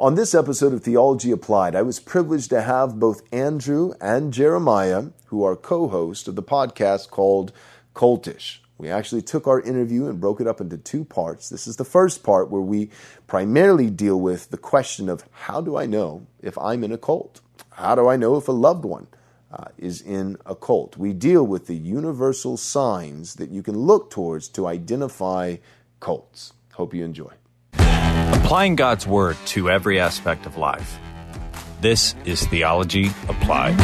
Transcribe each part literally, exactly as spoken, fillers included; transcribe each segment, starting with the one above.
On this episode of Theology Applied, I was privileged to have both Andrew and Jeremiah, who are co-hosts of the podcast called Cultish. We actually took our interview and broke it up into two parts. This is the first part where we primarily deal with the question of how do I know if I'm in a cult? How do I know if a loved one uh, is in a cult? We deal with the universal signs that you can look towards to identify cults. Hope you enjoy. Applying God's Word to every aspect of life. This is Theology Applied.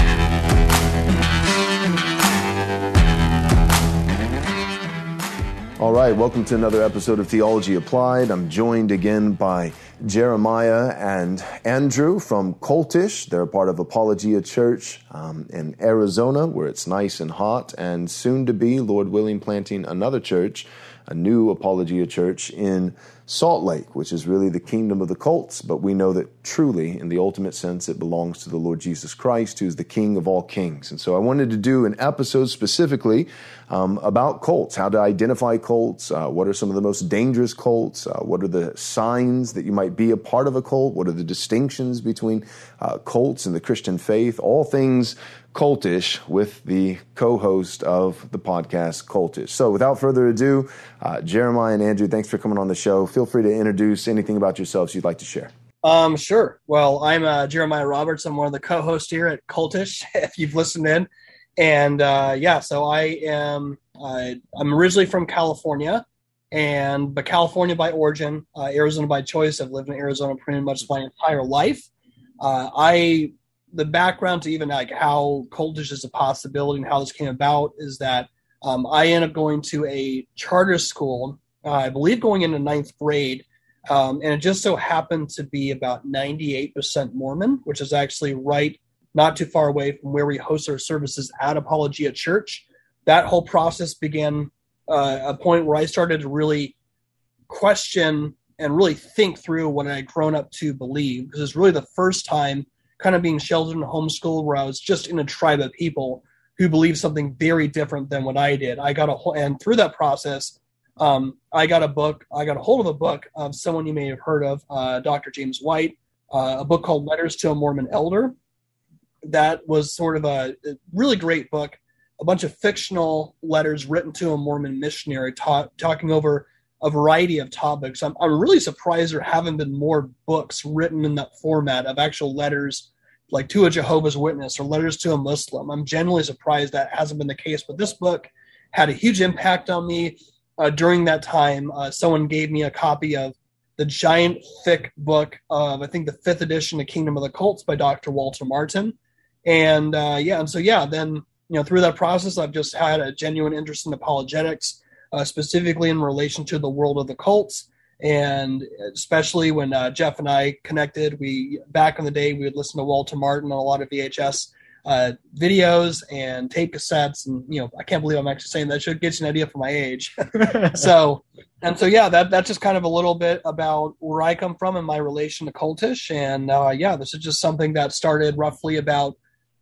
All right, welcome to another episode of Theology Applied. I'm joined again by Jeremiah and Andrew from Cultish. They're a part of Apologia Church um, in Arizona, where it's nice and hot, and soon to be, Lord willing, planting another church, a new Apologia Church in Salt Lake, which is really the kingdom of the cults, but we know that truly, in the ultimate sense, it belongs to the Lord Jesus Christ, who is the King of all kings. And so I wanted to do an episode specifically um, about cults, how to identify cults, uh, what are some of the most dangerous cults, uh, what are the signs that you might be a part of a cult, what are the distinctions between uh, cults and the Christian faith, all things cultish with the co-host of the podcast, Cultish. So without further ado, uh, Jeremiah and Andrew, thanks for coming on the show. Feel free to introduce anything about yourselves you'd like to share. Um, sure. Well, I'm uh, Jeremiah Roberts. I'm one of the co-hosts here at Cultish, if you've listened in. And uh, yeah, so I am, uh, I'm originally from California, and but California by origin, uh, Arizona by choice. I've lived in Arizona pretty much my entire life. Uh, I The background to even like how Cultish is a possibility and how this came about is that um, I ended up going to a charter school, uh, I believe going into ninth grade, um, and it just so happened to be about ninety-eight percent Mormon, which is actually right not too far away from where we host our services at Apologia Church. That whole process began uh, a point where I started to really question and really think through what I had grown up to believe, because it's really the first time kind of being sheltered in homeschool where I was just in a tribe of people who believed something very different than what I did. I got a and through that process, um, I got a book. I got a hold of a book of someone you may have heard of, uh, Doctor James White, uh, a book called Letters to a Mormon Elder. That was sort of a, a really great book, a bunch of fictional letters written to a Mormon missionary ta- talking over a variety of topics. I'm, I'm really surprised there haven't been more books written in that format of actual letters, like to a Jehovah's Witness or letters to a Muslim. I'm genuinely surprised that hasn't been the case, but this book had a huge impact on me. Uh, during that time, uh, someone gave me a copy of the giant, thick book of, I think, the fifth edition of Kingdom of the Cults by Doctor Walter Martin. And uh, yeah, and so yeah, then, you know, through that process, I've just had a genuine interest in apologetics, Uh, specifically in relation to the world of the cults, and especially when uh, Jeff and I connected. We back in the day we would listen to Walter Martin on a lot of V H S uh, videos and tape cassettes, and you know I can't believe I'm actually saying that. Should get you an idea for my age. so and so yeah, that that's just kind of a little bit about where I come from and my relation to Cultish, and uh, yeah, this is just something that started roughly about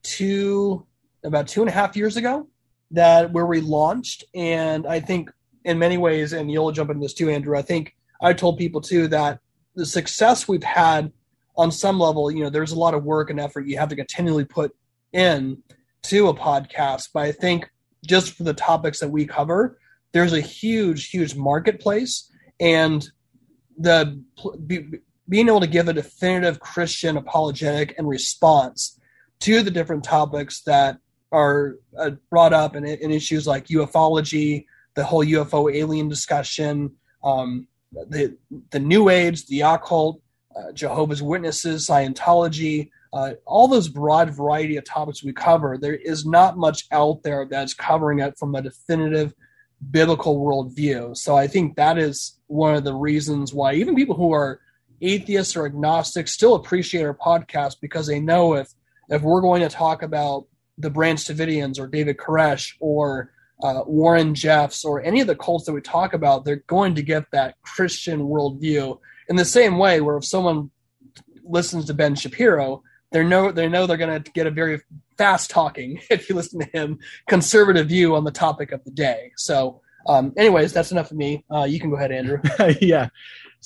two about two and a half years ago. That where we launched, and I think in many ways, and you'll jump into this too, Andrew, I think I told people too that the success we've had on some level, you know, there's a lot of work and effort you have to continually put in to a podcast, but I think just for the topics that we cover, there's a huge, huge marketplace, and the be, being able to give a definitive Christian apologetic and response to the different topics that are uh, brought up in, in issues like ufology, the whole U F O alien discussion, um, the the New Age, the occult, uh, Jehovah's Witnesses, Scientology, uh, all those broad variety of topics we cover. There is not much out there that's covering it from a definitive biblical worldview. So I think that is one of the reasons why even people who are atheists or agnostics still appreciate our podcast, because they know if if we're going to talk about the Branch Davidians or David Koresh or uh, Warren Jeffs or any of the cults that we talk about, they're going to get that Christian worldview in the same way where if someone listens to Ben Shapiro, they know they know they're going to get a very fast talking, if you listen to him, conservative view on the topic of the day. So um, anyways, that's enough of me. Uh, you can go ahead, Andrew. Yeah.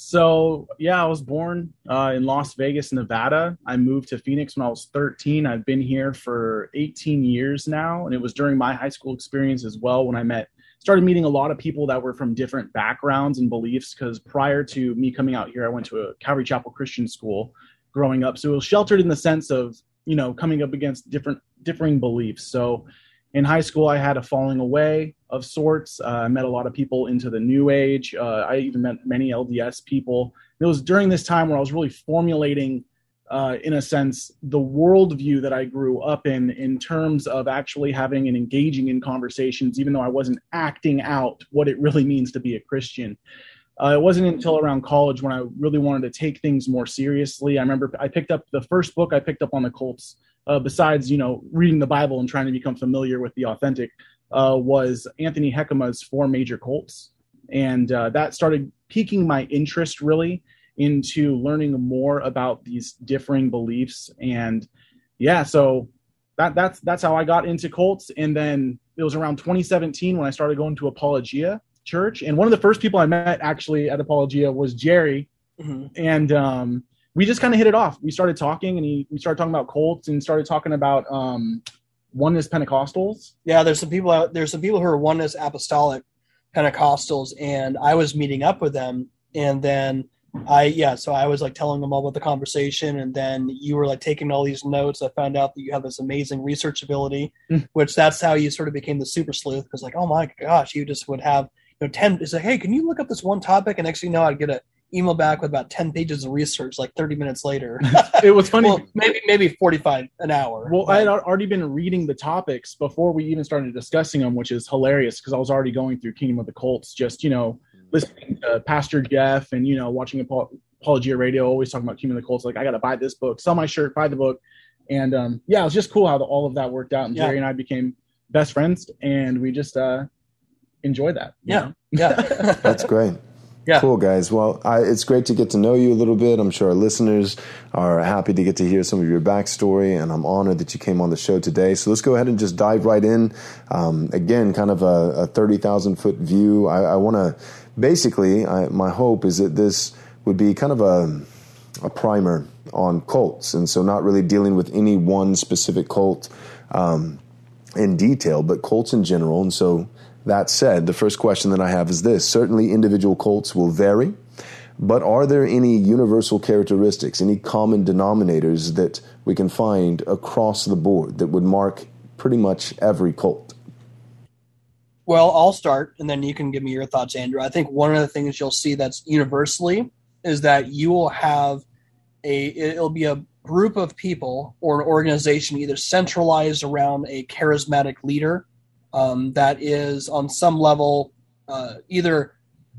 So, yeah, I was born uh, in Las Vegas, Nevada. I moved to Phoenix when I was thirteen. I've been here for eighteen years now, and it was during my high school experience as well when I met, started meeting a lot of people that were from different backgrounds and beliefs, because prior to me coming out here, I went to a Calvary Chapel Christian school growing up. So it was sheltered in the sense of, you know, coming up against different differing beliefs. So in high school, I had a falling away of sorts. Uh, I met a lot of people into the New Age. Uh, I even met many L D S people. It was during this time where I was really formulating, uh, in a sense, the worldview that I grew up in, in terms of actually having and engaging in conversations, even though I wasn't acting out what it really means to be a Christian. Uh, it wasn't until around college when I really wanted to take things more seriously. I remember I picked up the first book I picked up on the cults, uh, besides, you know, reading the Bible and trying to become familiar with the authentic, uh, was Anthony Heckema's Four Major Cults. And uh, that started piquing my interest really into learning more about these differing beliefs. And yeah, so that that's that's how I got into cults. And then it was around twenty seventeen when I started going to Apologia Church. And one of the first people I met actually at Apologia was Jerry. Mm-hmm. And um, we just kind of hit it off. We started talking, and he, we started talking about cults and started talking about um, oneness Pentecostals. Yeah, there's some people out there's some people who are oneness apostolic Pentecostals, and I was meeting up with them, and then I yeah, so I was like telling them all about the conversation, and then you were like taking all these notes. I found out that you have this amazing research ability, mm. which that's how you sort of became the super sleuth, because like, oh my gosh, you just would have, you know, ten, it's like, hey, can you look up this one topic? And next thing you know, I'd get a email back with about ten pages of research like thirty minutes later. It was funny. Well, maybe maybe forty-five an hour. Well, but. I had already been reading the topics before we even started discussing them, which is hilarious because I was already going through Kingdom of the Cults, just, you know, listening to Pastor Jeff and, you know, watching Apologia Radio, always talking about Kingdom of the Cults. Like, I got to buy this book, sell my shirt, buy the book. And um, yeah, it was just cool how the, all of that worked out. And yeah. Jerry and I became best friends, and we just uh, enjoyed that. Yeah. Know? Yeah. That's great. Yeah. Cool, guys. Well, I, it's great to get to know you a little bit. I'm sure our listeners are happy to get to hear some of your backstory, and I'm honored that you came on the show today. So let's go ahead and just dive right in. Um, again, kind of a, a thirty thousand foot view. I, I want to basically, I, my hope is that this would be kind of a, a primer on cults, and so not really dealing with any one specific cult um, in detail, but cults in general. And so that said, the first question that I have is this. Certainly individual cults will vary, but are there any universal characteristics, any common denominators that we can find across the board that would mark pretty much every cult? Well, I'll start, and then you can give me your thoughts, Andrew. I think one of the things you'll see that's universally is that you will have a, it'll be a group of people or an organization either centralized around a charismatic leader Um, that is on some level uh, either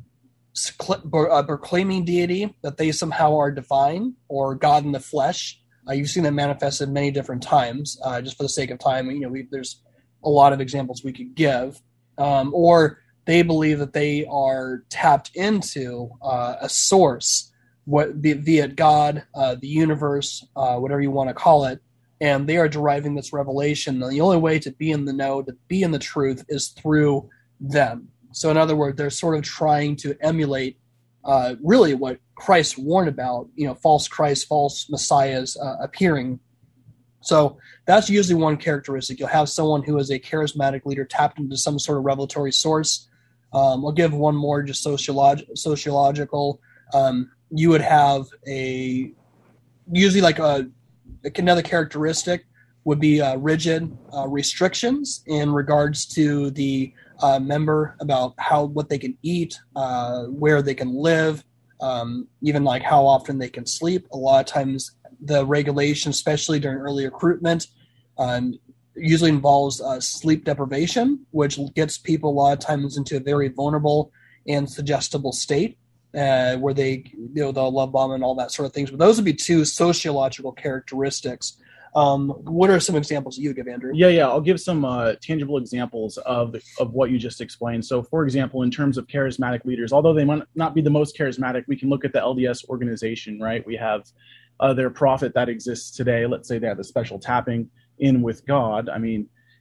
uh, proclaiming deity, that they somehow are divine, or God in the flesh. Uh, you've seen that manifested many different times. Uh, just for the sake of time, you know, we, there's a lot of examples we could give. Um, or they believe that they are tapped into uh, a source, what be, be it God, uh, the universe, uh, whatever you want to call it. And they are deriving this revelation. And the only way to be in the know, to be in the truth, is through them. So in other words, they're sort of trying to emulate uh, really what Christ warned about, you know, false Christ, false messiahs uh, appearing. So that's usually one characteristic. You'll have someone who is a charismatic leader tapped into some sort of revelatory source. Um, I'll give one more just sociolog- sociological. Um, you would have a, usually like a, another characteristic would be uh, rigid uh, restrictions in regards to the uh, member about how what they can eat, uh, where they can live, um, even like how often they can sleep. A lot of times the regulation, especially during early recruitment, um, usually involves uh, sleep deprivation, which gets people a lot of times into a very vulnerable and suggestible state. Uh, where they, you know, they'll love bomb and all that sort of things. But those would be two sociological characteristics. Um, what are some examples that you give, Andrew? Yeah, yeah. I'll give some uh, tangible examples of of what you just explained. So, for example, in terms of charismatic leaders, although they might not be the most charismatic, we can look at the L D S organization, right? We have uh, their prophet that exists today. Let's say they have a special tapping in with God. I mean,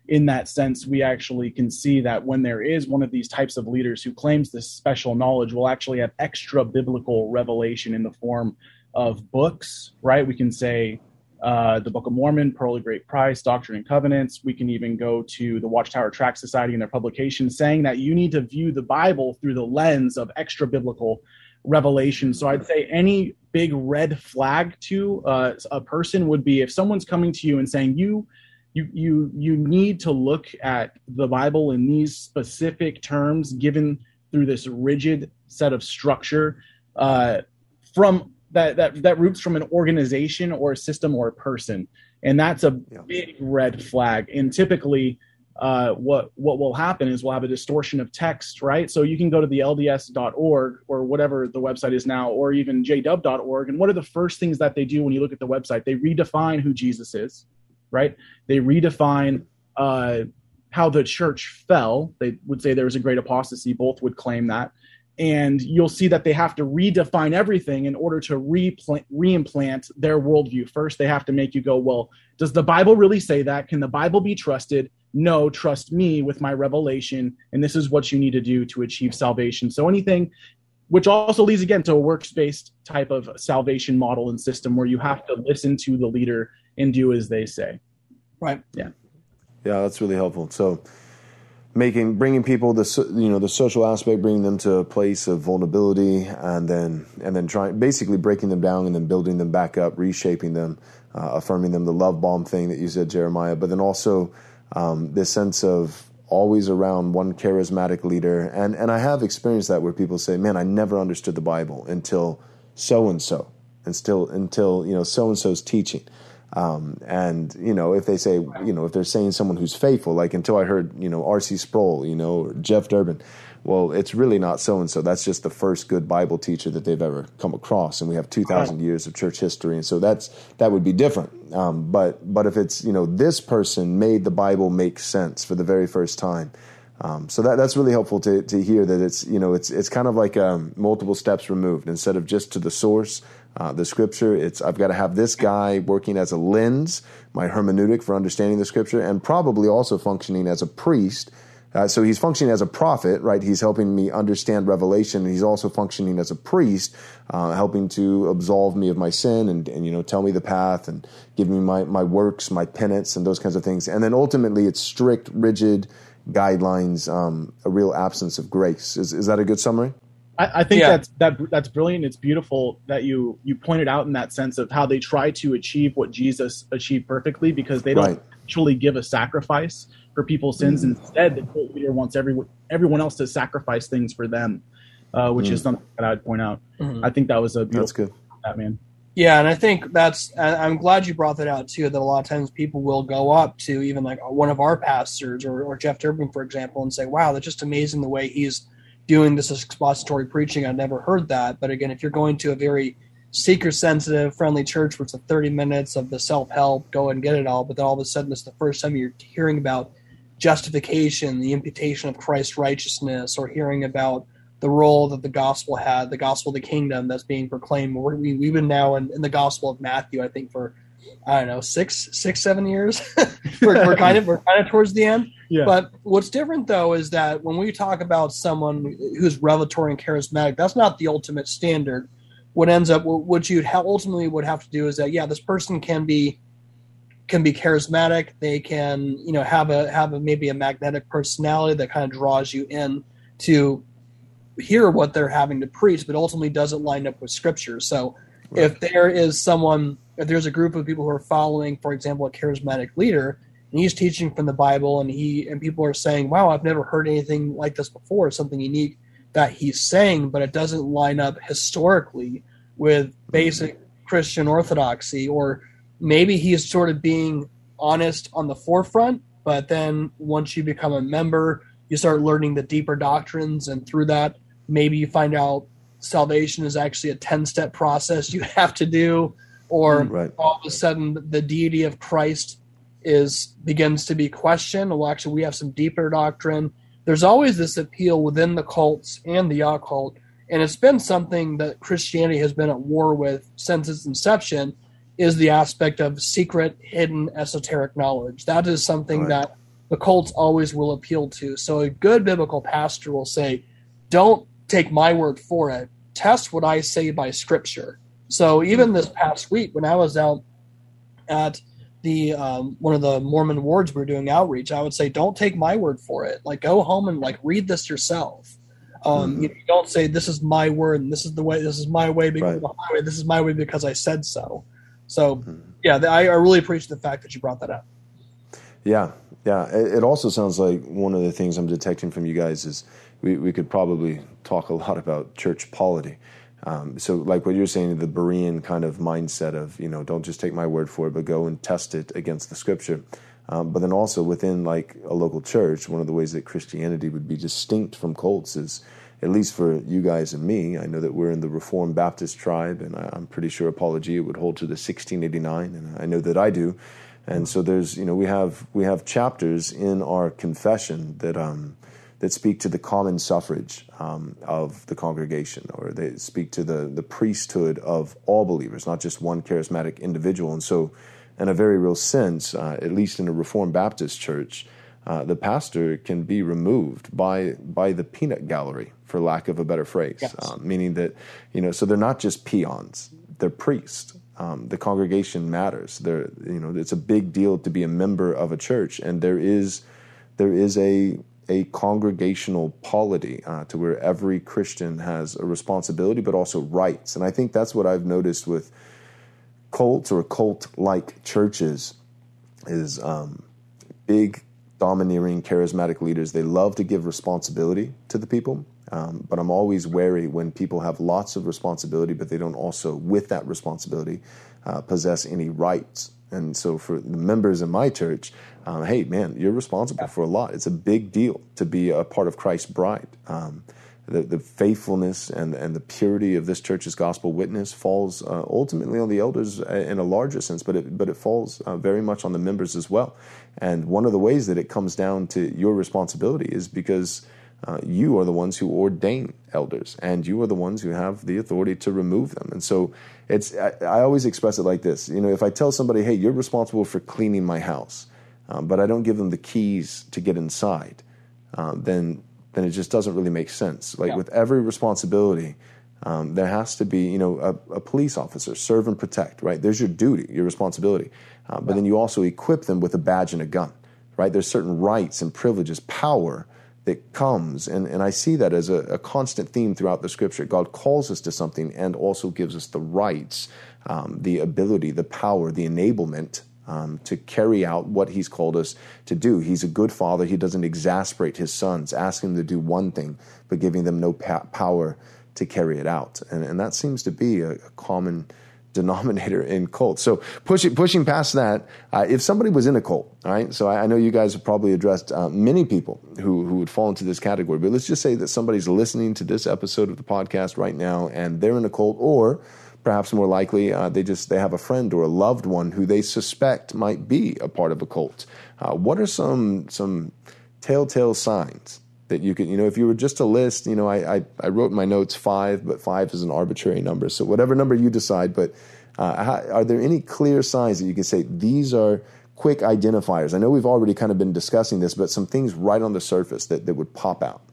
in that sense, we actually can see that when there is one of these types of leaders who claims this special knowledge, we'll actually have extra biblical revelation in the form of books, right? We can say uh, the Book of Mormon, Pearl of Great Price, Doctrine and Covenants. We can even go to the Watchtower Tract Society and their publication saying that you need to view the Bible through the lens of extra biblical revelation. So I'd say any big red flag to uh, a person would be if someone's coming to you and saying you you you you need to look at the Bible in these specific terms given through this rigid set of structure uh, from that that that roots from an organization or a system or a person, and that's a yeah. big red flag. And typically uh, what what will happen is we'll have a distortion of text, right? So you can go to the L D S dot org or whatever the website is now, or even J W dot org, and what are the first things that they do when you look at the website? They redefine who Jesus is, right? They redefine uh, how the church fell. They would say there was a great apostasy. Both would claim that. And you'll see that they have to redefine everything in order to re-plant, re-implant their worldview. First, they have to make you go, well, does the Bible really say that? Can the Bible be trusted? No, trust me with my revelation, and this is what you need to do to achieve salvation. So anything, which also leads again to a works-based type of salvation model and system where you have to listen to the leader and do as they say. Right. Yeah. Yeah, that's really helpful. So making, bringing people the, you know, the social aspect, bringing them to a place of vulnerability, and then, and then trying, basically breaking them down and then building them back up, reshaping them, uh, affirming them, the love bomb thing that you said, Jeremiah, but then also um, this sense of always around one charismatic leader. And, and I have experienced that where people say, man, I never understood the Bible until so-and-so, and still until, you know, so-and-so's teaching. Um, and, you know, if they say, you know, if they're saying someone who's faithful, like until I heard, you know, R C Sproul, you know, or Jeff Durbin, well, it's really not so-and-so. That's just the first good Bible teacher that they've ever come across. And we have two thousand years of church history. And so that's, that would be different. Um, but, but if it's, you know, this person made the Bible make sense for the very first time. Um, so that, that's really helpful to, to hear that it's, you know, it's, it's kind of like, um, multiple steps removed instead of just to the source. Uh, the scripture, it's I've got to have this guy working as a lens, my hermeneutic for understanding the scripture, and probably also functioning as a priest. Uh, so he's functioning as a prophet, right? He's helping me understand revelation, and he's also functioning as a priest, uh, helping to absolve me of my sin and, and, you know, tell me the path and give me my, my works, my penance, and those kinds of things. And then ultimately it's strict, rigid guidelines, um, a real absence of grace. Is, is that a good summary? I, I think yeah. that's that that's brilliant. It's beautiful that you you pointed out in that sense of how they try to achieve what Jesus achieved perfectly, because they don't right. actually give a sacrifice for people's sins. Mm. Instead, the cult leader wants everyone everyone else to sacrifice things for them, uh, which mm. is something that I'd point out. Mm-hmm. I think that was a beautiful. That's good. That man. Yeah, and I think that's. I'm glad you brought that out too. That a lot of times people will go up to even like one of our pastors or, or Jeff Durbin, for example, and say, "Wow, that's just amazing the way he's doing this expository preaching. I've never heard that." But again, if you're going to a very seeker-sensitive, friendly church where it's a thirty minutes of the self-help, go and get it all, but then all of a sudden it's the first time you're hearing about justification, the imputation of Christ's righteousness, or hearing about the role that the gospel had, the gospel of the kingdom that's being proclaimed. We're, we, we've been now in, in the gospel of Matthew, I think, for, I don't know, six, six, seven years. we're, we're kind of we're kind of towards the end. Yeah. But what's different, though, is that when we talk about someone who's revelatory and charismatic, that's not the ultimate standard. What ends up, what you ultimately would have to do is that, yeah, this person can be can be charismatic. They can, you know, have a have a maybe a magnetic personality that kind of draws you in to hear what they're having to preach, but ultimately doesn't line up with Scripture. So, right. if there is someone, if there's a group of people who are following, for example, a charismatic leader, and he's teaching from the Bible, and he and people are saying, "Wow, I've never heard anything like this before. It's something unique that he's saying," but it doesn't line up historically with basic Christian orthodoxy, or maybe he's sort of being honest on the forefront, but then once you become a member, you start learning the deeper doctrines, and through that, maybe you find out salvation is actually a ten-step process you have to do, or right. all of a sudden the deity of Christ is begins to be questioned. Well, actually, we have some deeper doctrine. There's always this appeal within the cults and the occult, and it's been something that Christianity has been at war with since its inception, is the aspect of secret, hidden, esoteric knowledge. That is something right. that the cults always will appeal to. So a good biblical pastor will say, don't take my word for it. Test what I say by Scripture. So even this past week, when I was out at the um, one of the Mormon wards we were doing outreach, I would say, don't take my word for it. Like, go home and like read this yourself. Um, mm-hmm. you, you don't say, this is my word and this is the way, this is my way because right. of the highway, this is my way because I said so. So mm-hmm. yeah, the, I, I really appreciate the fact that you brought that up. Yeah, yeah. It, it also sounds like one of the things I'm detecting from you guys is we, we could probably talk a lot about church polity. Um, so like what you're saying, the Berean kind of mindset of, you know, don't just take my word for it, but go and test it against the Scripture. Um, but then also within like a local church, one of the ways that Christianity would be distinct from cults is, at least for you guys and me, I know that we're in the Reformed Baptist tribe, and I, I'm pretty sure Apologia would hold to the sixteen eighty-nine, and I know that I do. And so there's, you know, we have we have chapters in our confession that um, that speak to the common suffrage um, of the congregation, or they speak to the, the priesthood of all believers, not just one charismatic individual. And so in a very real sense, uh, at least in a Reformed Baptist church, uh, the pastor can be removed by by the peanut gallery, for lack of a better phrase, yes. uh, meaning that, you know, so they're not just peons, they're priests. Um, the congregation matters. They're, you know, it's a big deal to be a member of a church, and there is there is a a congregational polity uh, to where every Christian has a responsibility, but also rights. And I think that's what I've noticed with cults or cult-like churches is um, big, domineering, charismatic leaders. They love to give responsibility to the people, um, but I'm always wary when people have lots of responsibility, but they don't also, with that responsibility, uh, possess any rights. And so for the members in my church, um, hey, man, you're responsible for a lot. It's a big deal to be a part of Christ's bride. Um, the, the faithfulness and, and the purity of this church's gospel witness falls uh, ultimately on the elders in a larger sense, but it, but it falls uh, very much on the members as well. And one of the ways that it comes down to your responsibility is because uh, you are the ones who ordain elders, and you are the ones who have the authority to remove them. And so it's I, I always express it like this. You know, if I tell somebody, hey, you're responsible for cleaning my house, um, but I don't give them the keys to get inside, uh, then then it just doesn't really make sense. Like yeah. with every responsibility, um, there has to be, you know, a, a police officer, serve and protect, right? There's your duty, your responsibility. Uh, but yeah. then you also equip them with a badge and a gun, right? There's certain rights and privileges, power that comes. And, and I see that as a, a constant theme throughout the Scripture. God calls us to something and also gives us the rights, um, the ability, the power, the enablement Um, to carry out what he's called us to do. He's a good father. He doesn't exasperate his sons, asking them to do one thing, but giving them no pa- power to carry it out. And, and that seems to be a, a common denominator in cults. So pushing pushing past that, uh, if somebody was in a cult, all right, so I, I know you guys have probably addressed uh, many people who, who would fall into this category, but let's just say that somebody's listening to this episode of the podcast right now and they're in a cult, or perhaps more likely, uh, they just they have a friend or a loved one who they suspect might be a part of a cult. Uh, what are some some telltale signs that you could, you know, if you were just to list, you know, I, I, I wrote in my notes five, but five is an arbitrary number. So whatever number you decide, but uh, how, are there any clear signs that you can say these are quick identifiers? I know we've already kind of been discussing this, but some things right on the surface that, that would pop out.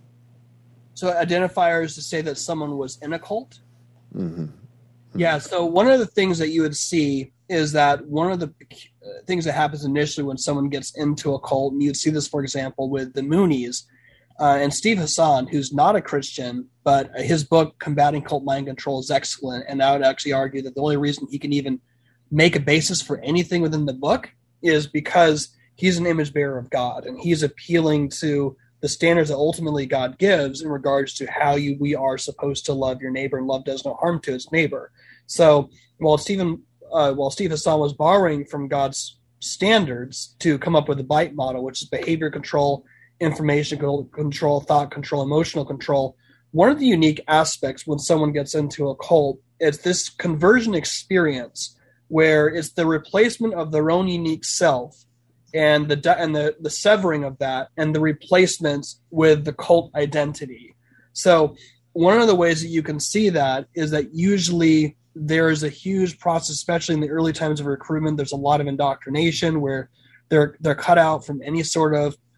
So identifiers to say that someone was in a cult? Mm-hmm. Yeah, so one of the things that you would see is that one of the things that happens initially when someone gets into a cult, and you'd see this, for example, with the Moonies, uh, and Steve Hassan, who's not a Christian, but his book, Combating Cult Mind Control, is excellent, and I would actually argue that the only reason he can even make a basis for anything within the book is because he's an image bearer of God, and he's appealing to the standards that ultimately God gives in regards to how you we are supposed to love your neighbor, and love does no harm to its neighbor. So while Stephen, uh, while Steve Hassan was borrowing from God's standards to come up with the BITE model, which is behavior control, information control, thought control, emotional control, one of the unique aspects when someone gets into a cult is this conversion experience where it's the replacement of their own unique self and the and the, the severing of that and the replacements with the cult identity. So one of the ways that you can see that is that usually there is a huge process, especially in the early times of recruitment. There's a lot of indoctrination where they're they're cut out from any sort of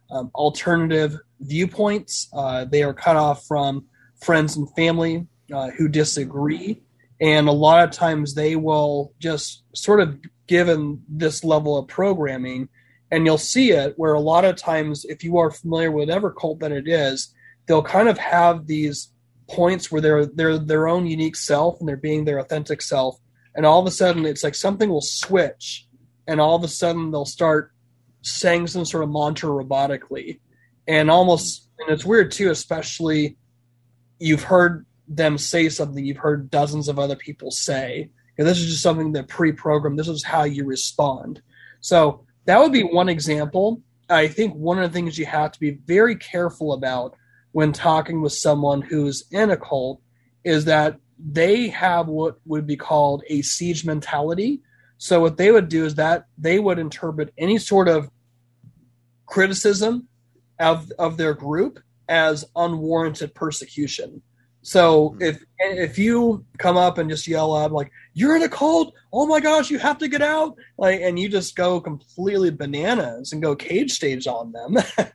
um, alternative viewpoints. Uh, they are cut off from friends and family uh, who disagree. And a lot of times they will just sort of given this level of programming, and you'll see it where a lot of times, if you are familiar with whatever cult that it is, they'll kind of have these points where they're they're their own unique self and they're being their authentic self. And all of a sudden it's like something will switch, and all of a sudden they'll start saying some sort of mantra robotically. And almost, and it's weird too, especially you've heard them say something you've heard dozens of other people say. And this is just something that pre-programmed. This is how you respond. So that would be one example. I think one of the things you have to be very careful about when talking with someone who's in a cult is that they have what would be called a siege mentality. So what they would do is that they would interpret any sort of criticism of of their group as unwarranted persecution. So if if you come up and just yell out like, "You're in a cult! Oh my gosh, you have to get out!" like, and you just go completely bananas and go cage stage on them,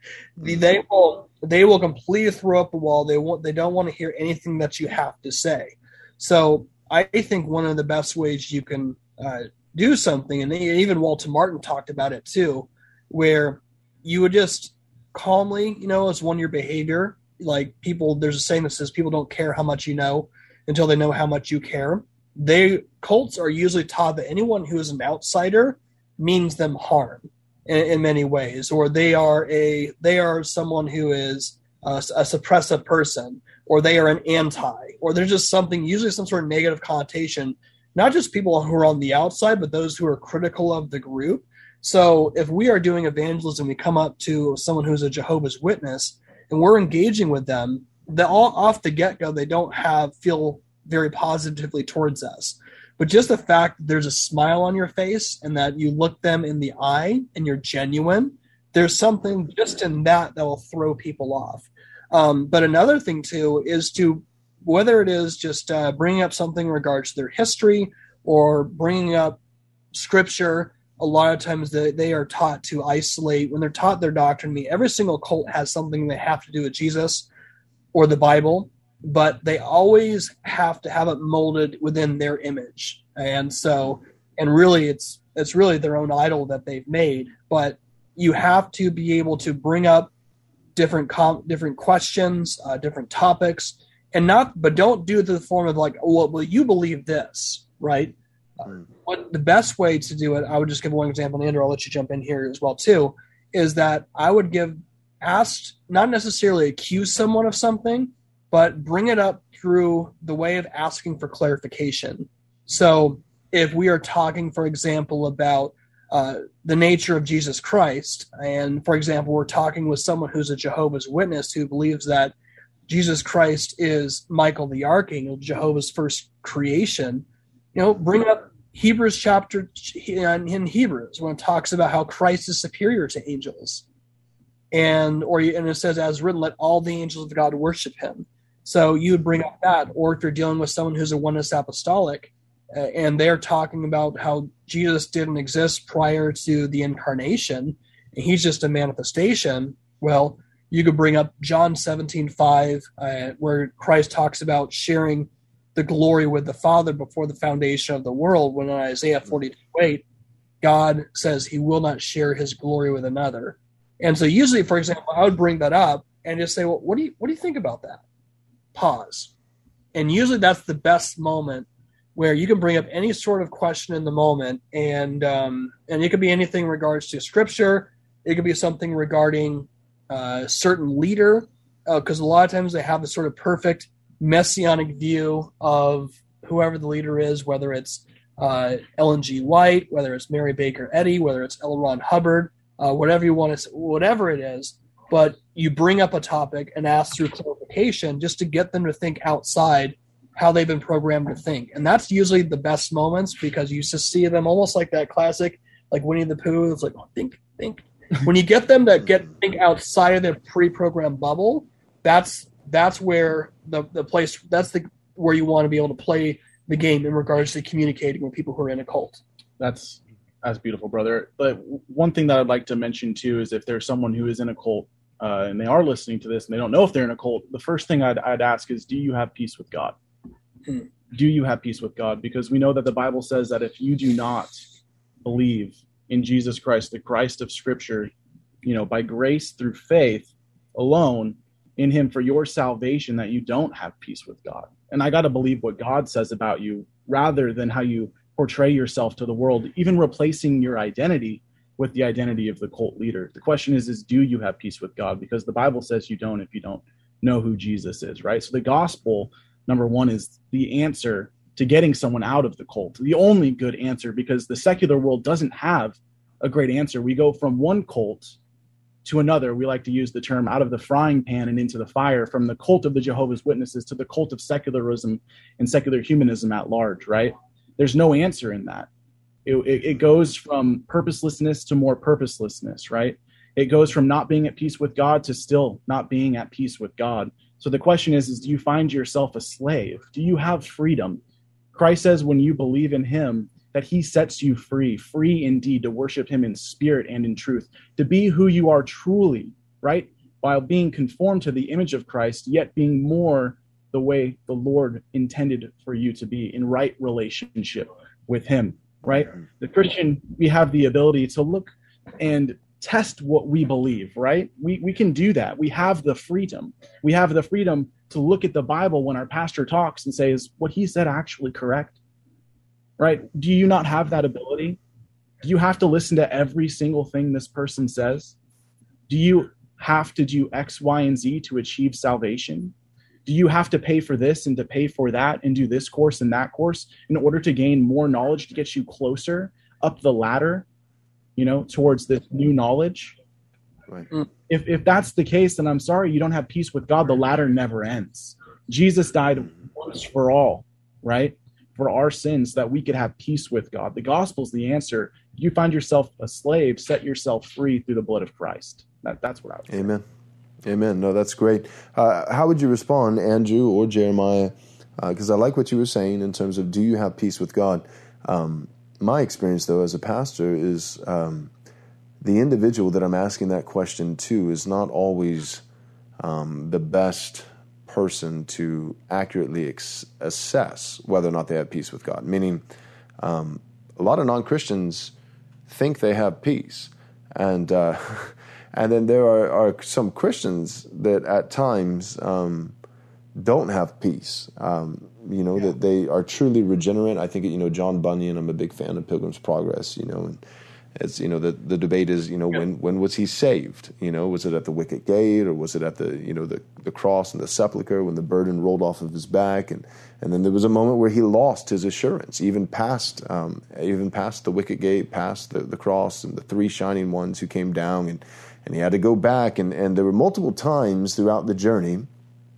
they will they will completely throw up the wall. They want they don't want to hear anything that you have to say. So I think one of the best ways you can uh, do something, and even Walter Martin talked about it too, where you would just calmly, you know, as one your behavior. Like people, there's a saying that says people don't care how much you know until they know how much you care. They cults are usually taught that anyone who is an outsider means them harm in, in many ways, or they are a they are someone who is a, a suppressive person, or they are an anti, or there's just something, usually some sort of negative connotation. Not just people who are on the outside, but those who are critical of the group. So if we are doing evangelism, we come up to someone who's a Jehovah's Witness, and we're engaging with them, that all off the get-go, they don't have feel very positively towards us. But just the fact that there's a smile on your face and that you look them in the eye and you're genuine, there's something just in that that will throw people off. Um, but another thing, too, is to, whether it is just uh, bringing up something in regards to their history or bringing up scripture, a lot of times they, they are taught to isolate. When they're taught their doctrine, I mean, every single cult has something they have to do with Jesus or the Bible, but they always have to have it molded within their image. And so, and really it's, it's really their own idol that they've made, but you have to be able to bring up different, com- different questions, uh, different topics, and not, but don't do it to the form of like, oh, well, you believe this, right? Uh, what the best way to do it, I would just give one example, and Andrew, I'll let you jump in here as well too, is that I would give, asked, not necessarily accuse someone of something, but bring it up through the way of asking for clarification. So if we are talking, for example, about uh, the nature of Jesus Christ, and for example, we're talking with someone who's a Jehovah's Witness who believes that Jesus Christ is Michael the Archangel, Jehovah's first creation, you know, bring up Hebrews chapter in, in Hebrews when it talks about how Christ is superior to angels, and or and it says, as written, let all the angels of God worship him. So you would bring up that, or if you're dealing with someone who's a oneness apostolic, uh, and they're talking about how Jesus didn't exist prior to the incarnation, and he's just a manifestation. Well, you could bring up John seventeen five, uh, where Christ talks about sharing the glory with the Father before the foundation of the world, when in Isaiah forty-two eight, God says he will not share his glory with another. And so usually, for example, I would bring that up and just say, well, what do you what do you think about that? Pause. And usually that's the best moment where you can bring up any sort of question in the moment, and um, and it could be anything in regards to scripture. It could be something regarding uh, a certain leader, because uh, a lot of times they have this sort of perfect messianic view of whoever the leader is, whether it's uh, Ellen G. White, whether it's Mary Baker Eddy, whether it's L. Ron Hubbard, uh, whatever you want to, whatever it is. But you bring up a topic and ask through clarification just to get them to think outside how they've been programmed to think. And that's usually the best moments, because you just see them almost like that classic, like Winnie the Pooh. It's like, oh, think, think. When you get them to get think outside of their pre-programmed bubble, that's that's where the, the place, that's the where you want to be able to play the game in regards to communicating with people who are in a cult. That's That's beautiful, brother. But one thing that I'd like to mention too is if there's someone who is in a cult uh, and they are listening to this and they don't know if they're in a cult, the first thing I'd, I'd ask is, do you have peace with God? Hmm. Do you have peace with God? Because we know that the Bible says that if you do not believe in Jesus Christ, the Christ of Scripture, you know, by grace through faith alone in him for your salvation, that you don't have peace with God. And I got to believe what God says about you rather than how you portray yourself to the world, even replacing your identity with the identity of the cult leader. The question is, is do you have peace with God? Because the Bible says you don't if you don't know who Jesus is, right? So the gospel, number one, is the answer to getting someone out of the cult, the only good answer, because the secular world doesn't have a great answer. We go from one cult to another. We like to use the term out of the frying pan and into the fire, from the cult of the Jehovah's Witnesses to the cult of secularism and secular humanism at large, right? There's no answer in that. It, it, it goes from purposelessness to more purposelessness, right? It goes from not being at peace with God to still not being at peace with God. So the question is, is do you find yourself a slave? Do you have freedom? Christ says when you believe in him, that he sets you free, free indeed, to worship him in spirit and in truth, to be who you are truly, right? While being conformed to the image of Christ, yet being more the way the Lord intended for you to be, in right relationship with him, right? The Christian, we have the ability to look and test what we believe, right? We we can do that. We have the freedom. We have the freedom to look at the Bible when our pastor talks and say, is what he said actually correct? Right? Do you not have that ability? Do you have to listen to every single thing this person says? Do you have to do X, Y, and Z to achieve salvation? Do you have to pay for this and to pay for that and do this course and that course in order to gain more knowledge to get you closer up the ladder, you know, towards this new knowledge? Right. If if that's the case, then I'm sorry, you don't have peace with God. The ladder never ends. Jesus died once for all, right? For our sins, that we could have peace with God. The gospel's the answer. If you find yourself a slave, set yourself free through the blood of Christ. That, that's what I would say. Amen. Amen. No, that's great. Uh, how would you respond, Andrew or Jeremiah? Because uh, I like what you were saying in terms of, do you have peace with God? Um, my experience, though, as a pastor is um, the individual that I'm asking that question to is not always um, the best person to accurately ex- assess whether or not they have peace with God. Meaning, um, a lot of non-Christians think they have peace, and uh, and then there are, are some Christians that at times um, don't have peace. Um, you know, yeah. that they are truly regenerate. I think, you know, John Bunyan, I'm a big fan of Pilgrim's Progress, you know, and it's, you know, the, the debate is, you know, yeah. when, when was he saved? You know, was it at the wicket gate, or was it at the, you know, the, the cross and the sepulchre when the burden rolled off of his back? And, and then there was a moment where he lost his assurance, even past, um, even past the wicket gate, past the, the cross and the three shining ones who came down, and, and he had to go back. And, and there were multiple times throughout the journey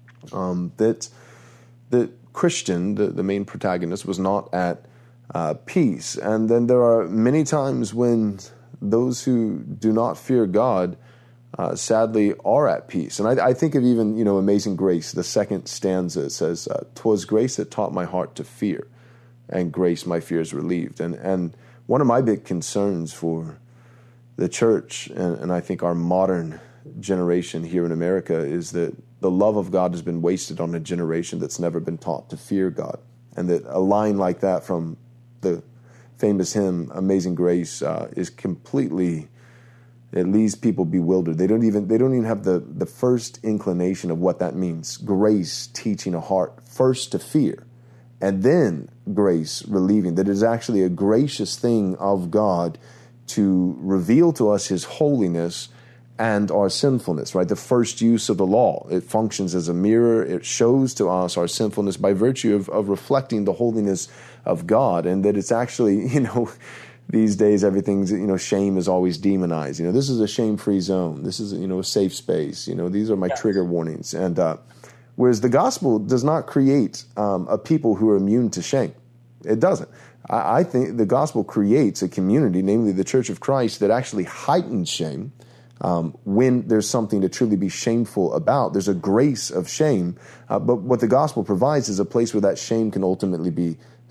um, that the Christian, the, the main protagonist, was not at Uh, peace. And then there are many times when those who do not fear God uh, sadly are at peace. And I, I think of even, you know, Amazing Grace, the second stanza. It says, uh, "'Twas grace that taught my heart to fear, and grace my fears relieved." And and one of my big concerns for the church, and, and I think our modern generation here in America, is that the love of God has been wasted on a generation that's never been taught to fear God. And that a line like that from the famous hymn "Amazing Grace" uh, is completely, it leaves people bewildered. They don't even they don't even have the the first inclination of what that means. Grace teaching a heart first to fear, and then grace relieving. That it is actually a gracious thing of God to reveal to us his holiness and our sinfulness, right? The first use of the law. It functions as a mirror. It shows to us our sinfulness by virtue of, of reflecting the holiness of God, and that it's actually, you know, these days everything's, you know, shame is always demonized. You know, this is a shame-free zone. This is, you know, a safe space. You know, these are my yes. trigger warnings. And uh, whereas the gospel does not create um, a people who are immune to shame. It doesn't. I, I think the gospel creates a community, namely the Church of Christ, that actually heightens shame. Um, when there's something to truly be shameful about, there's a grace of shame. Uh, but what the gospel provides is a place where that shame can ultimately be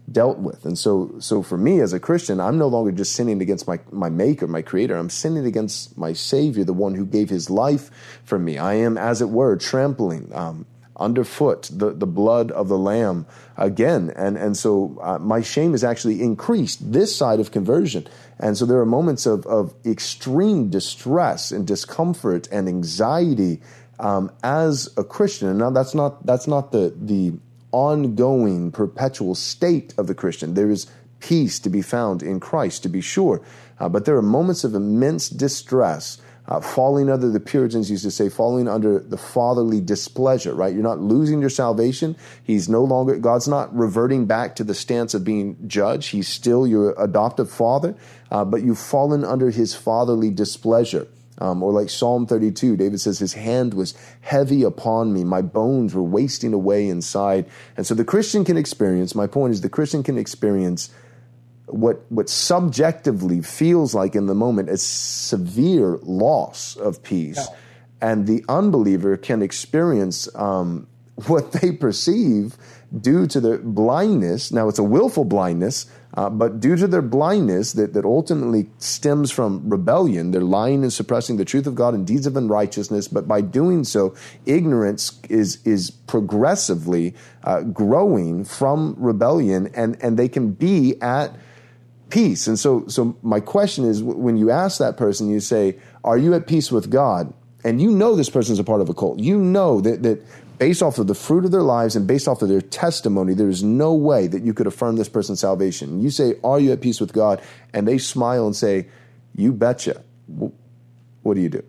dealt with. And so so for me as a Christian, I'm no longer just sinning against my, my maker, my creator. I'm sinning against my Savior, the one who gave his life for me. I am, as it were, trampling um, underfoot the, the blood of the Lamb again. And, and so uh, my shame is actually increased this side of conversion. And so there are moments of, of extreme distress and discomfort and anxiety um, as a Christian. And now that's not that's not the the ongoing, perpetual state of the Christian. There is peace to be found in Christ, to be sure. Uh, but there are moments of immense distress, uh, falling under, the Puritans used to say, falling under the fatherly displeasure, right? You're not losing your salvation. He's no longer, God's not reverting back to the stance of being judge. He's still your adoptive father, uh, but you've fallen under his fatherly displeasure. Um, or like Psalm thirty-two, David says, his hand was heavy upon me. My bones were wasting away inside. And so the Christian can experience, my point is the Christian can experience what what subjectively feels like in the moment a severe loss of peace. Yeah. And the unbeliever can experience um, what they perceive due to their blindness. Now, it's a willful blindness, uh, but due to their blindness that, that ultimately stems from rebellion, they're lying and suppressing the truth of God and deeds of unrighteousness. But by doing so, ignorance is is progressively uh, growing from rebellion, and, and they can be at peace. And so, so my question is, when you ask that person, you say, are you at peace with God? And you know this person's a part of a cult. You know that that based off of the fruit of their lives and based off of their testimony, there is no way that you could affirm this person's salvation. You say, are you at peace with God? And they smile and say, you betcha. What do you do?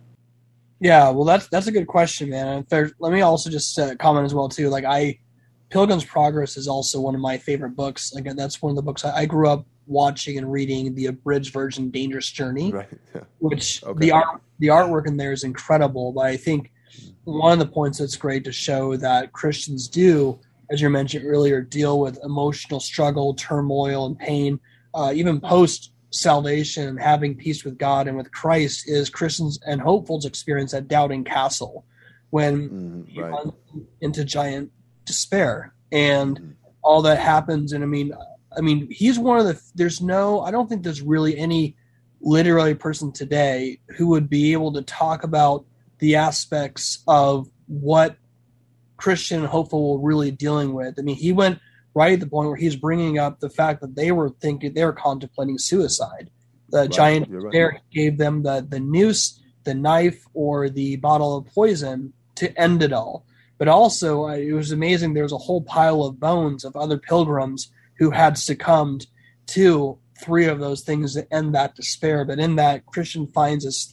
Yeah, well, that's that's a good question, man. And fair, let me also just uh, comment as well, too. Like, I, Pilgrim's Progress is also one of my favorite books. Like, that's one of the books I, I grew up watching and reading, the abridged version, Dangerous Journey, right. Yeah. which okay. the art the artwork in there is incredible. But I think one of the points that's great to show that Christians do, as you mentioned earlier, deal with emotional struggle, turmoil, and pain, uh, even post-salvation, having peace with God and with Christ, is Christians and hopefuls experience that doubting castle when mm, you right. run into giant despair. And mm. all that happens, and I mean, I mean, he's one of the, there's no, I don't think there's really any literary person today who would be able to talk about the aspects of what Christian and hopeful were really dealing with. I mean, he went right at the point where he's bringing up the fact that they were thinking, they were contemplating suicide. The right. giant despair right. gave them the, the noose, the knife, or the bottle of poison to end it all. But also, it was amazing, there was a whole pile of bones of other pilgrims who had succumbed to three of those things to end that despair. But in that, Christian finds this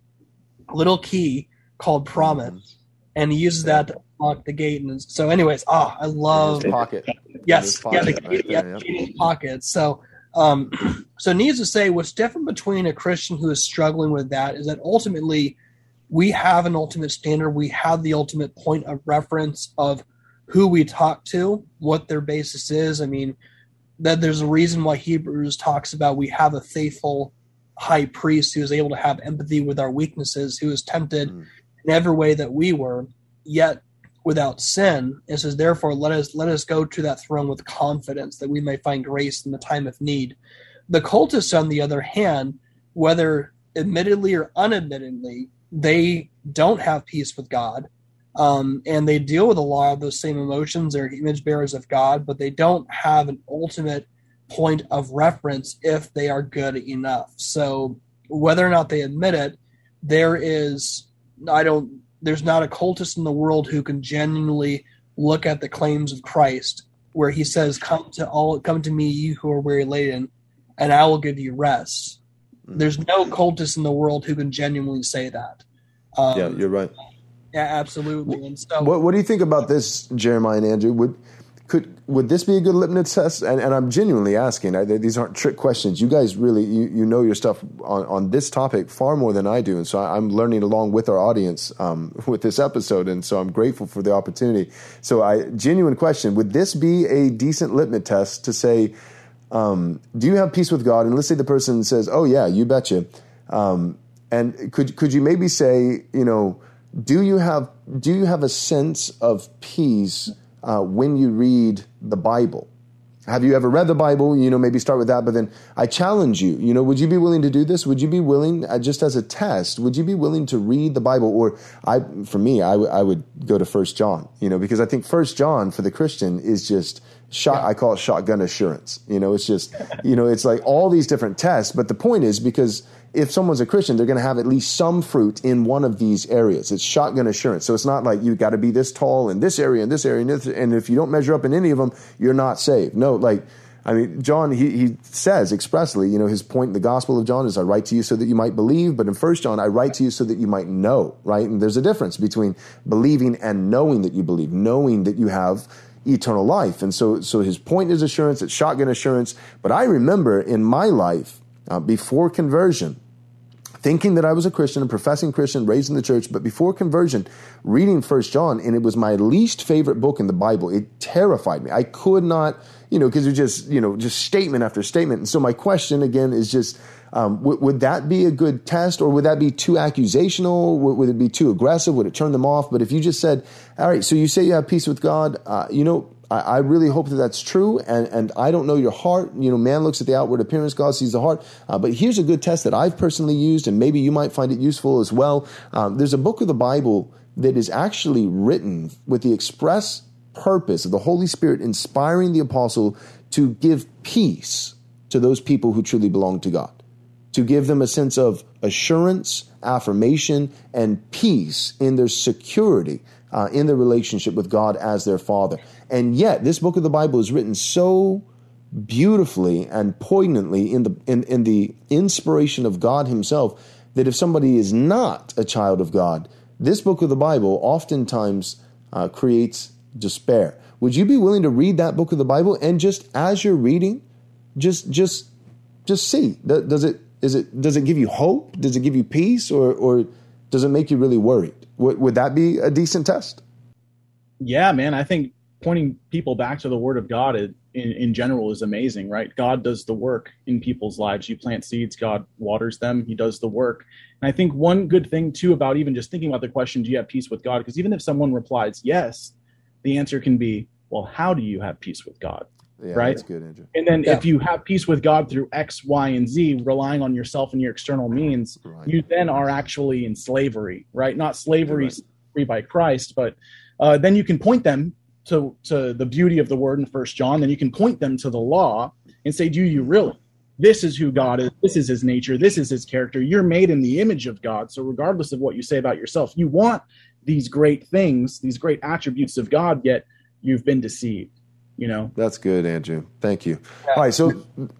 little key called promise, and he uses that to unlock the gate. And so anyways, ah, I love his pocket. Yes, pocket, yeah, the right yeah, there, yeah. His pocket. So, um, so needs to say, what's different between a Christian who is struggling with that is that ultimately we have an ultimate standard. We have the ultimate point of reference of who we talk to, what their basis is. I mean, that there's a reason why Hebrews talks about we have a faithful high priest who is able to have empathy with our weaknesses, who is tempted mm. in every way that we were, yet without sin. It says, therefore, let us let us go to that throne with confidence that we may find grace in the time of need. The cultists, on the other hand, whether admittedly or unadmittedly, they don't have peace with God. Um, and they deal with a lot of those same emotions. They're image bearers of God, but they don't have an ultimate point of reference if they are good enough. So whether or not they admit it, there is, I don't, there's not a cultist in the world who can genuinely look at the claims of Christ where he says, come to all, come to me, you who are weary laden, and I will give you rest. Mm-hmm. There's no cultist in the world who can genuinely say that. Um, yeah, you're right. Yeah, absolutely. And so, what, what do you think about this, Jeremiah and Andrew? Would could would this be a good litmus test? And, and I'm genuinely asking. I, these aren't trick questions. You guys really you, you know your stuff on, on this topic far more than I do, and so I, I'm learning along with our audience um, with this episode, and so I'm grateful for the opportunity. So, I genuine question: would this be a decent litmus test to say, um, do you have peace with God? And let's say the person says, "Oh yeah, you betcha." Um, and could could you maybe say, you know, Do you have do you have a sense of peace uh, when you read the Bible? have you ever read the Bible? You know, maybe start with that. But then I challenge you, you know, would you be willing to do this? Would you be willing, uh, just as a test, would you be willing to read the Bible? Or I, for me, I, w- I would go to First John, you know, because I think First John for the Christian is just shot. I call it shotgun assurance. You know, it's just, you know, it's like all these different tests. But the point is, because if someone's a Christian, they're going to have at least some fruit in one of these areas. It's shotgun assurance. So it's not like you got to be this tall in this area and this area, and, this, and if you don't measure up in any of them, you're not saved. No, like, I mean, John, he, he says expressly, you know, his point in the Gospel of John is, I write to you so that you might believe. But in First John, I write to you so that you might know, right? And there's a difference between believing and knowing that you believe, knowing that you have eternal life. And so, so his point is assurance, it's shotgun assurance. But I remember in my life, uh, before conversion, thinking that I was a Christian, a professing Christian, raised in the church, but before conversion, reading First John, and it was my least favorite book in the Bible. It terrified me. I could not, you know, because it was just, you know, just statement after statement. And so my question again is just, um, w- would that be a good test, or would that be too accusational? W- would it be too aggressive? Would it turn them off? But if you just said, all right, so you say you have peace with God, uh, you know, I, I really hope that that's true, and, and I don't know your heart. You know, man looks at the outward appearance, God sees the heart. Uh, but here's a good test that I've personally used, and maybe you might find it useful as well. Um, there's a book of the Bible that is actually written with the express purpose of the Holy Spirit inspiring the apostle to give peace to those people who truly belong to God, to give them a sense of assurance, affirmation, and peace in their security Uh, in their relationship with God as their Father. And yet, this book of the Bible is written so beautifully and poignantly in the in, in the inspiration of God himself that if somebody is not a child of God, this book of the Bible oftentimes uh, creates despair. Would you be willing to read that book of the Bible and just as you're reading, just just just see, does it is it does it give you hope? Does it give you peace, or or does it make you really worried? Would, would that be a decent test? Yeah, man. I think pointing people back to the Word of God in, in general is amazing, right? God does the work in people's lives. You plant seeds, God waters them. He does the work. And I think one good thing, too, about even just thinking about the question, do you have peace with God? Because even if someone replies yes, the answer can be, well, how do you have peace with God? Yeah, right? That's good, Andrew. And then yeah. if you have peace with God through X, Y, and Z, relying on yourself and your external means, Right. you then are actually in slavery, right? Not slavery Right. free by Christ, but uh, then you can point them to, to the beauty of the word in First John. Then you can point them to the law and say, do you really? This is who God is. This is his nature. This is his character. You're made in the image of God. So regardless of what you say about yourself, you want these great things, these great attributes of God, yet you've been deceived. You know, that's good, Andrew. Thank you. Yeah. All right, so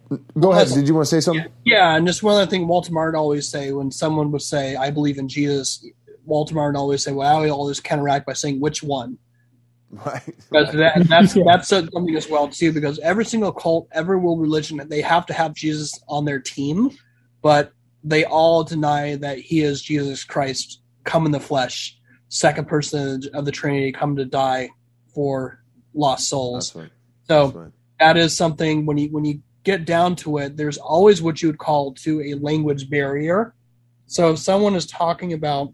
go ahead. Did you want to say something? Yeah, and just one other thing Walter Martin always say when someone would say, I believe in Jesus, Walter Martin always say, well, I always counteract by saying, which one? Right. Because that, that's that's something as well, too, because every single cult, every world religion, they have to have Jesus on their team, but they all deny that he is Jesus Christ, come in the flesh, second person of the Trinity, come to die for lost souls. That's right. So That's right. that is something when you when you get down to it, there's always what you would call to a language barrier. So if someone is talking about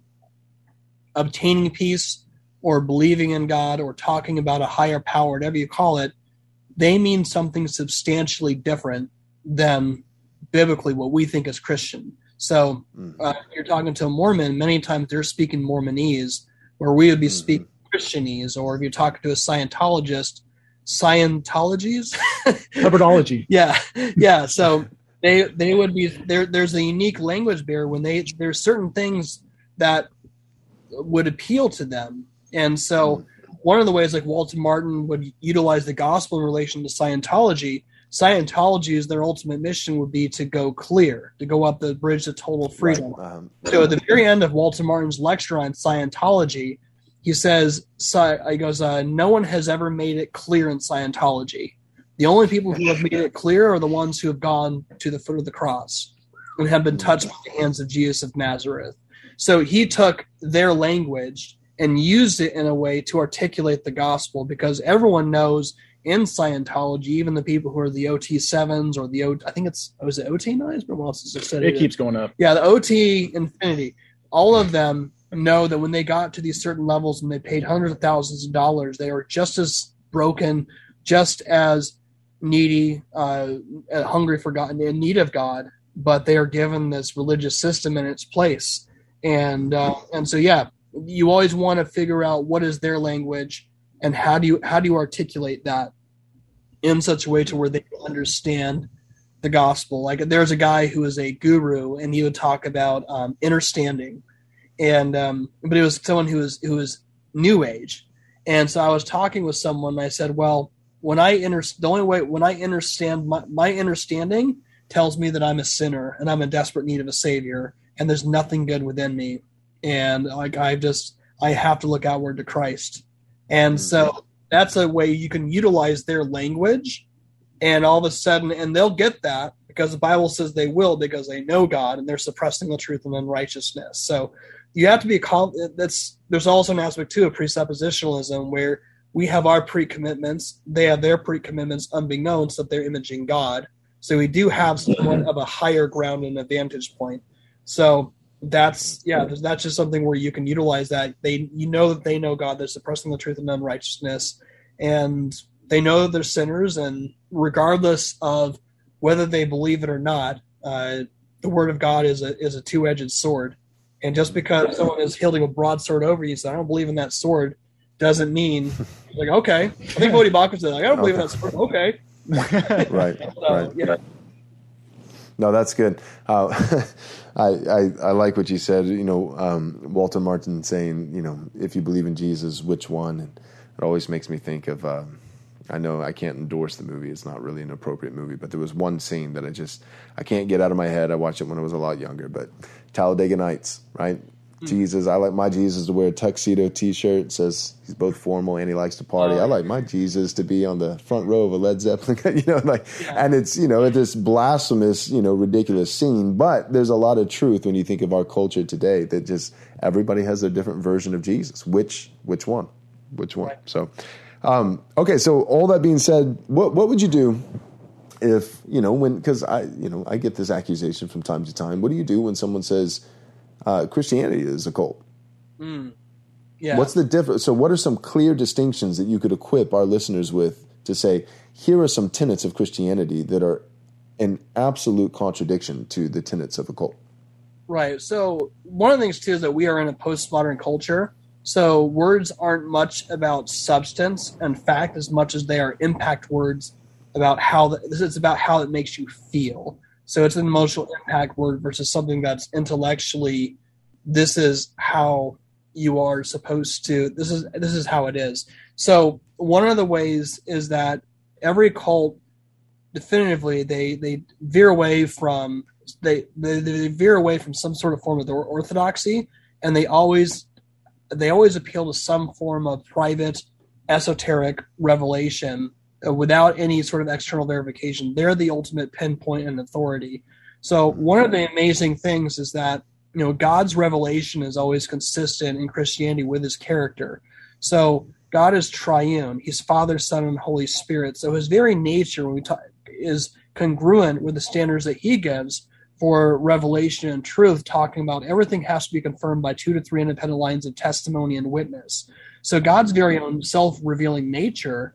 obtaining peace or believing in God or talking about a higher power, whatever you call it, they mean something substantially different than biblically what we think is Christian. So Mm-hmm. uh, if you're talking to a Mormon, many times they're speaking Mormonese, where we would be Mm-hmm. speaking Christianese, or if you're talking to a Scientologist, Scientologies, Herpetology. yeah, yeah. So they they would be there. There's a unique language barrier when they there's certain things that would appeal to them, and so one of the ways like Walter Martin would utilize the gospel in relation to Scientology. Scientology is their ultimate mission would be to go clear, to go up the bridge to total freedom. Right. Um, So at the very end of Walter Martin's lecture on Scientology, he says, he goes, uh, no one has ever made it clear in Scientology. The only people who have made it clear are the ones who have gone to the foot of the cross and have been touched by the hands of Jesus of Nazareth. So he took their language and used it in a way to articulate the gospel, because everyone knows in Scientology, even the people who are the O T sevens or the O, I think it's, was it O T nines? But what else is it studied? It keeps going up. Yeah, the O T Infinity. All of them know that when they got to these certain levels and they paid hundreds of thousands of dollars, they are just as broken, just as needy, uh, hungry for God, in need of God, but they are given this religious system in its place. And uh, and so, yeah, you always want to figure out what is their language and how do you how do you articulate that in such a way to where they understand the gospel. Like there's a guy who is a guru, and he would talk about um, understanding, and um, but it was someone who was who was New Age, and so I was talking with someone, and I said, well, when I inter- the only way when I understand my, my understanding tells me that I'm a sinner and I'm in desperate need of a savior, and there's nothing good within me, and like I just I have to look outward to Christ, and so that's a way you can utilize their language. And all of a sudden, and they'll get that because the Bible says they will, because they know God and they're suppressing the truth and unrighteousness. So you have to be, that's, there's also an aspect too of presuppositionalism where we have our pre-commitments, they have their pre-commitments unbeknownst that they're imaging God. So we do have somewhat of a higher ground and a vantage point. So that's, yeah, that's just something where you can utilize that. They, you know that they know God, they're suppressing the truth and unrighteousness, and they know that they're sinners, and regardless of whether they believe it or not, uh, the Word of God is a is a two-edged sword. And just because someone is holding a broadsword over you, so I don't believe in that sword, doesn't mean like okay. I think Bodhi Bakker said, like, I don't believe in that sword. Okay, right, so, right. Yeah. No, that's good. Uh, I, I I like what you said. You know, um, Walter Martin saying, you know, if you believe in Jesus, which one? And it always makes me think of. Um, I know I can't endorse the movie. It's not really an appropriate movie, but there was one scene that I just, I can't get out of my head. I watched it when I was a lot younger, but Talladega Nights, right? Mm-hmm. Jesus, I like my Jesus to wear a tuxedo t-shirt. It says he's both formal and he likes to party. Oh, I like my Jesus to be on the front row of a Led Zeppelin, you know, like, yeah. And it's, you know, this blasphemous, you know, ridiculous scene, but there's a lot of truth when you think of our culture today that just everybody has a different version of Jesus. Which, which one? Which one? Right. So, Um, okay, so all that being said, what what would you do if, you know, when, because I, you know, I get this accusation from time to time. What do you do when someone says uh, Christianity is a cult? Mm. Yeah. What's the difference? So what are some clear distinctions that you could equip our listeners with to say, here are some tenets of Christianity that are an absolute contradiction to the tenets of a cult? Right. So one of the things, too, is that we are in a postmodern culture. So words aren't much about substance and fact as much as they are impact words about how the, this is about how it makes you feel. So it's an emotional impact word versus something that's intellectually, this is how you are supposed to, this is this is how it is. So one of the ways is that every cult definitively they they veer away from they they, they veer away from some sort of form of orthodoxy, and they always they always appeal to some form of private, esoteric revelation uh, without any sort of external verification. They're the ultimate pinpoint and authority. So one of the amazing things is that, you know, God's revelation is always consistent in Christianity with his character. So God is triune. He's Father, Son, and Holy Spirit. So his very nature, when we talk, is congruent with the standards that he gives for revelation and truth, talking about everything has to be confirmed by two to three independent lines of testimony and witness. So God's very own self-revealing nature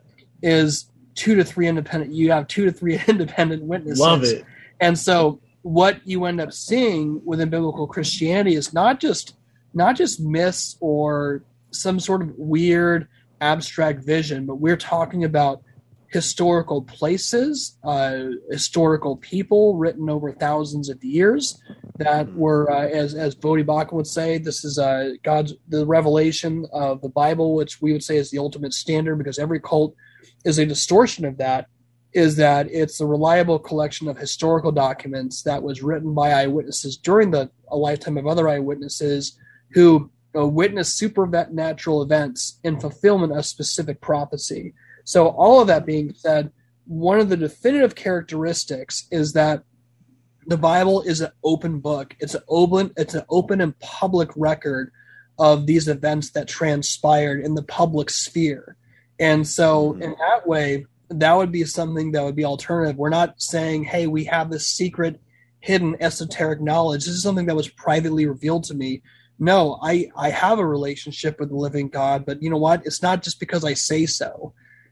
is two to three independent, you have two to three independent witnesses. Love it. And so what you end up seeing within biblical Christianity is not just not just myths or some sort of weird abstract vision, but we're talking about historical places, uh, historical people written over thousands of years that were, uh, as as Bodhi Bakker would say, this is uh, God's the revelation of the Bible, which we would say is the ultimate standard, because every cult is a distortion of that. Is that it's a reliable collection of historical documents that was written by eyewitnesses during the a lifetime of other eyewitnesses who uh, witnessed supernatural events in fulfillment of specific prophecy. So all of that being said, one of the definitive characteristics is that the Bible is an open book. It's an open, it's an open and public record of these events that transpired in the public sphere. And so in that way, that would be something that would be alternative. We're not saying, hey, we have this secret, hidden, esoteric knowledge. This is something that was privately revealed to me. No, I, I have a relationship with the living God, but you know what? It's not just because I say so.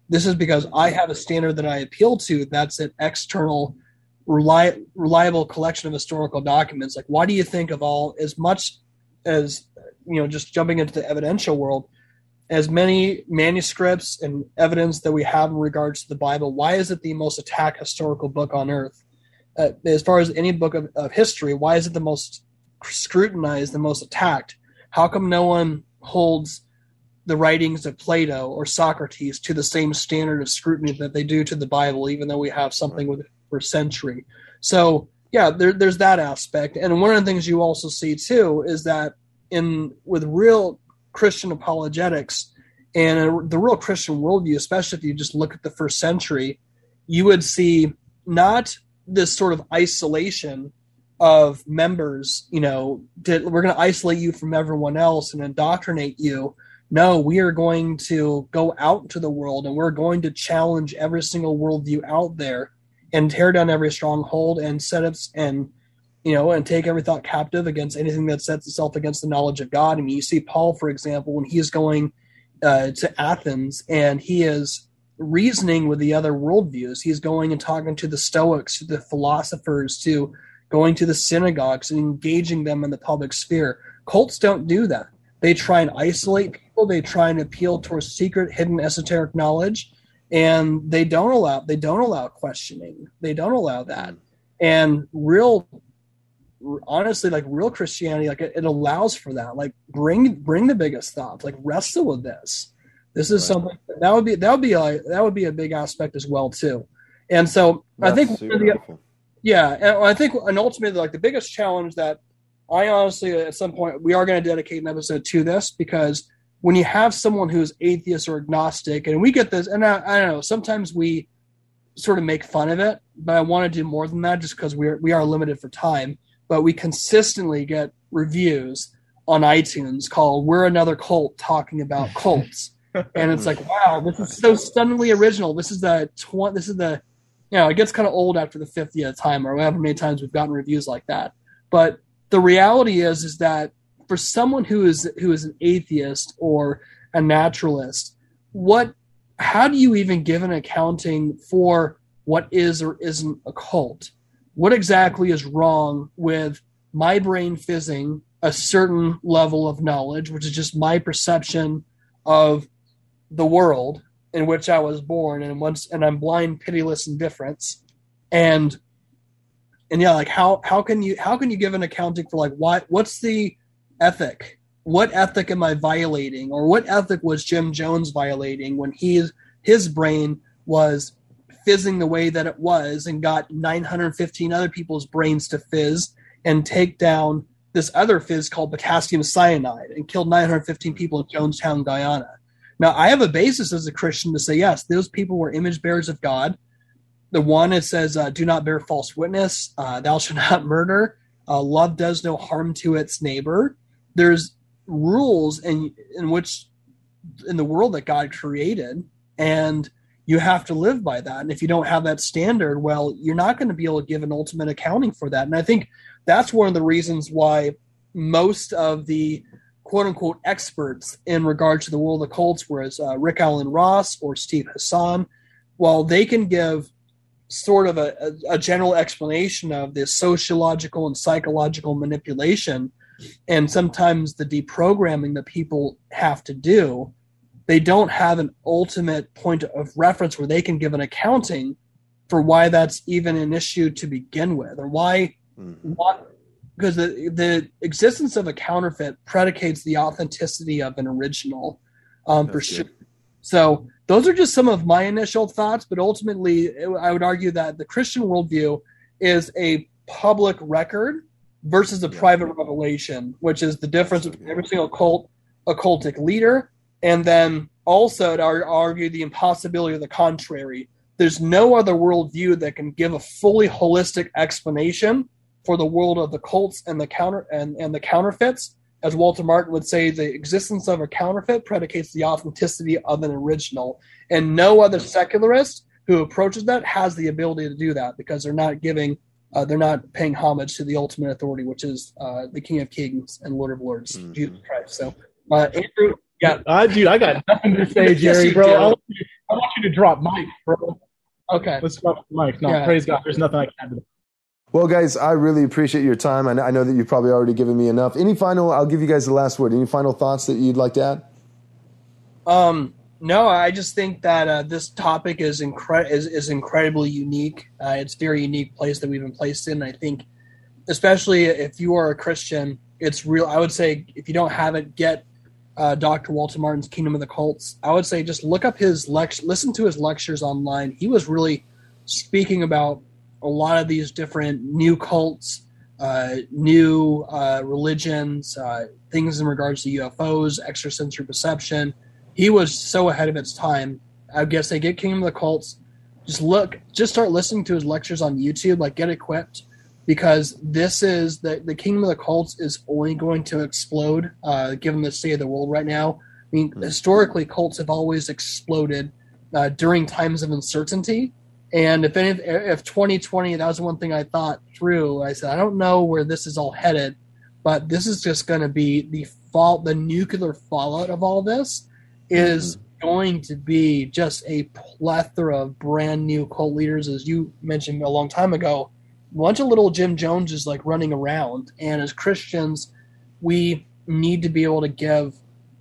This is because I have a standard that I appeal to. That's an external, reli- reliable collection of historical documents. Like, why do you think of all, as much as, you know, just jumping into the evidential world, as many manuscripts and evidence that we have in regards to the Bible, why is it the most attacked historical book on earth? Uh, as far as any book of, of history, why is it the most scrutinized, the most attacked? How come no one holds the writings of Plato or Socrates to the same standard of scrutiny that they do to the Bible, even though we have something with it for a century? So, yeah, there, there's that aspect. And one of the things you also see, too, is that in with real Christian apologetics and the real Christian worldview, especially if you just look at the first century, you would see not this sort of isolation of members, you know, did, we're going to isolate you from everyone else and indoctrinate you. No, we are going to go out into the world and we're going to challenge every single worldview out there and tear down every stronghold and set up and, you know, and take every thought captive against anything that sets itself against the knowledge of God. I mean, you see Paul, for example, when he's going uh, to Athens and he is reasoning with the other worldviews. He's going and talking to the Stoics, to the philosophers, to going to the synagogues and engaging them in the public sphere. Cults don't do that. They try and isolate people. They try and appeal towards secret, hidden, esoteric knowledge, and they don't allow they don't allow questioning. They don't allow that. And real, honestly, like real Christianity, like it, it allows for that. Like bring bring the biggest thoughts. Like wrestle with this. This is right. something that would be that would be a that would be a big aspect as well too. And so That's I think the, yeah, and I think and ultimately like the biggest challenge that I honestly, at some point, we are going to dedicate an episode to this, because when you have someone who's atheist or agnostic, and we get this, and I, I don't know, sometimes we sort of make fun of it, but I want to do more than that just because we are, we are limited for time. But we consistently get reviews on iTunes called "We're Another Cult Talking About Cults," and it's like, wow, this is so stunningly original. This is the tw- this is the, you know, it gets kind of old after the fiftieth time, or however many times we've gotten reviews like that, but the reality is, is that for someone who is who is an atheist or a naturalist, what, how do you even give an accounting for what is or isn't a cult? What exactly is wrong with my brain fizzing a certain level of knowledge, which is just my perception of the world in which I was born, and once, and I'm blind, pitiless indifference, and And yeah, like how how can you how can you give an accounting for like what what's the ethic? What ethic am I violating, or what ethic was Jim Jones violating when he's his brain was fizzing the way that it was and got nine hundred fifteen other people's brains to fizz and take down this other fizz called potassium cyanide and killed nine hundred fifteen people in Jonestown, Guyana. Now, I have a basis as a Christian to say, yes, those people were image bearers of God. The one, it says, uh, do not bear false witness, uh, thou shalt not murder, uh, love does no harm to its neighbor. There's rules in, in which, in the world that God created, and you have to live by that. And if you don't have that standard, well, you're not going to be able to give an ultimate accounting for that. And I think that's one of the reasons why most of the quote-unquote experts in regard to the world of cults, whereas uh, Rick Allen Ross or Steve Hassan, while they can give sort of a, a, a general explanation of this sociological and psychological manipulation and sometimes the deprogramming that people have to do, they don't have an ultimate point of reference where they can give an accounting for why that's even an issue to begin with, or why, mm-hmm. why because the, the existence of a counterfeit predicates the authenticity of an original, um, for sure. So those are just some of my initial thoughts, but ultimately I would argue that the Christian worldview is a public record versus a yeah. private revelation, which is the difference between every single cult, occultic leader, and then also to argue the impossibility of the contrary. There's no other worldview that can give a fully holistic explanation for the world of the cults and the counter and, and the counterfeits. As Walter Martin would say, the existence of a counterfeit predicates the authenticity of an original. And no other secularist who approaches that has the ability to do that, because they're not giving, uh, they're not paying homage to the ultimate authority, which is uh, the King of Kings and Lord of Lords, mm-hmm. Jesus Christ. So, uh, Andrew, yeah. Uh, dude, I got nothing to say, Jerry, yes, bro. I want you to drop Mike, bro. Okay. Let's drop Mike. No, Yeah. praise God. There's nothing I can add to that. Well, guys, I really appreciate your time. I know, I know that you've probably already given me enough. Any final, I'll give you guys the last word. Any final thoughts that you'd like to add? Um, no, I just think that uh, this topic is, incre- is is incredibly unique. Uh, it's a very unique place that we've been placed in. I think, especially if you are a Christian, it's real. I would say if you don't have it, get uh, Doctor Walter Martin's Kingdom of the Cults. I would say just look up his lecture, listen to his lectures online. He was really speaking about a lot of these different new cults, uh, new uh, religions, uh, things in regards to U F Os, extrasensory perception. He was so ahead of its time. I guess they get Kingdom of the Cults. Just look, just start listening to his lectures on YouTube. Like, get equipped, because this is the the Kingdom of the Cults is only going to explode, uh, given the state of the world right now. I mean, mm-hmm. historically, cults have always exploded uh, during times of uncertainty. And if any, if twenty twenty, that was one thing I thought through. I said, I don't know where this is all headed, but this is just going to be the fall, the nuclear fallout of all this is mm-hmm. going to be just a plethora of brand new cult leaders, as you mentioned a long time ago. A bunch of little Jim Joneses like running around, and as Christians, we need to be able to give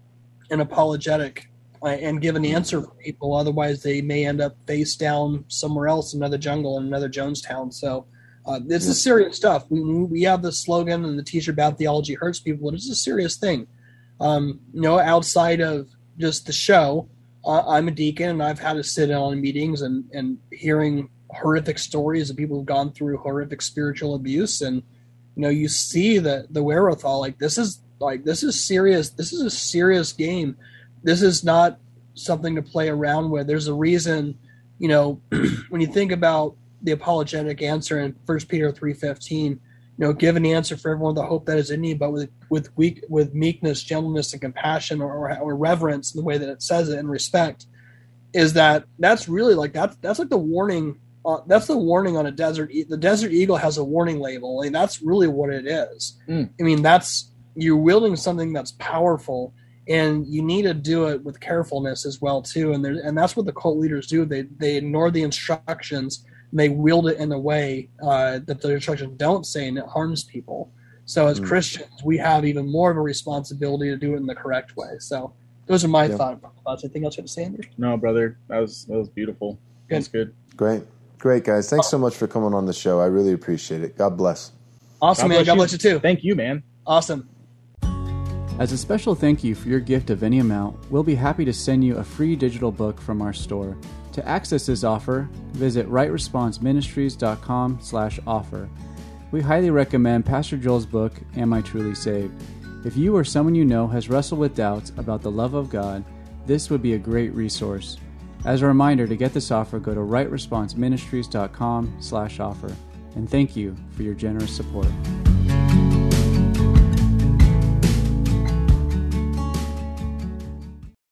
an apologetic and give an answer for people. Otherwise, they may end up face down somewhere else, another jungle in another Jonestown. So uh, this is serious stuff. We we have the slogan and the t-shirt, Bad Theology Hurts People, but it's a serious thing. Um, you know, outside of just the show, uh, I'm a deacon, and I've had to sit in on meetings and, and hearing horrific stories of people who've gone through horrific spiritual abuse. And, you know, you see the, the wherewithal, like this is like, this is serious. This is a serious game. This is not something to play around with. There's a reason, you know, when you think about the apologetic answer in First Peter three fifteen, you know, give an answer for everyone the hope that is in you, but with with weak with meekness, gentleness, and compassion, or, or, or reverence in the way that it says it, and respect, is that that's really like that's that's like the warning. Uh, that's the warning on a desert. E- the Desert Eagle has a warning label, and that's really what it is. Mm. I mean, that's you're wielding something that's powerful. And you need to do it with carefulness as well, too. And there, and that's what the cult leaders do. They they ignore the instructions, and they wield it in a way uh, that the instructions don't say, and it harms people. So as mm. Christians, we have even more of a responsibility to do it in the correct way. So those are my yeah. thoughts. Anything else you have to say, Andrew? No, brother. That was that was beautiful. Good. That's good. Great. Great, guys. Thanks so much for coming on the show. I really appreciate it. God bless. Awesome, God man. Bless God bless you, too. Thank you, man. Awesome. As a special thank you for your gift of any amount, we'll be happy to send you a free digital book from our store. To access this offer, visit right response ministries dot com slash offer. We highly recommend Pastor Joel's book, Am I Truly Saved? If you or someone you know has wrestled with doubts about the love of God, this would be a great resource. As a reminder, to get this offer, go to right response ministries dot com slash offer. And thank you for your generous support.